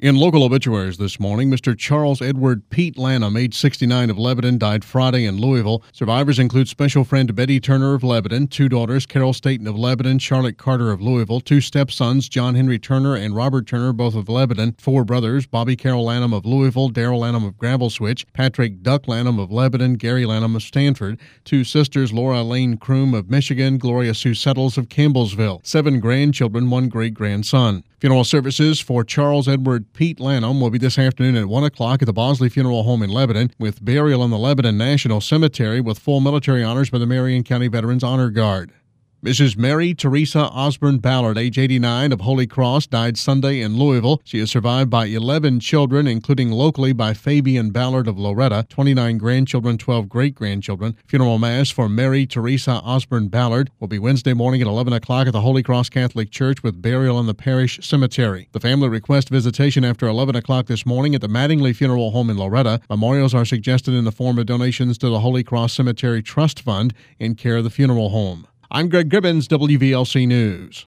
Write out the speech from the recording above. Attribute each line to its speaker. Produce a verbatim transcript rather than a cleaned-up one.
Speaker 1: In local obituaries this morning, Mister Charles Edward Pete Lanham, age sixty-nine, of Lebanon, died Friday in Louisville. Survivors include special friend Betty Turner of Lebanon, two daughters, Carol Staten of Lebanon, Charlotte Carter of Louisville, two stepsons, John Henry Turner and Robert Turner, both of Lebanon, four brothers, Bobby Carroll Lanham of Louisville, Darrell Lanham of Gravel Switch, Patrick Duck Lanham of Lebanon, Gary Lanham of Stanford, two sisters, Laura Lane Kroom of Michigan, Gloria Sue Settles of Campbellsville, seven grandchildren, one great-grandson. Funeral services for Charles Edward Pete Lanham will be this afternoon at one o'clock at the Bosley Funeral Home in Lebanon, with burial in the Lebanon National Cemetery with full military honors by the Marion County Veterans Honor Guard. Missus Mary Teresa Osborne Ballard, age eighty-nine, of Holy Cross, died Sunday in Louisville. She is survived by eleven children, including locally by Fabian Ballard of Loretta, twenty-nine grandchildren, twelve great-grandchildren. Funeral Mass for Mary Teresa Osborne Ballard will be Wednesday morning at eleven o'clock at the Holy Cross Catholic Church, with burial in the parish cemetery. The family requests visitation after eleven o'clock this morning at the Mattingly Funeral Home in Loretta. Memorials are suggested in the form of donations to the Holy Cross Cemetery Trust Fund in care of the funeral home. I'm Greg Gibbons, W V L C News.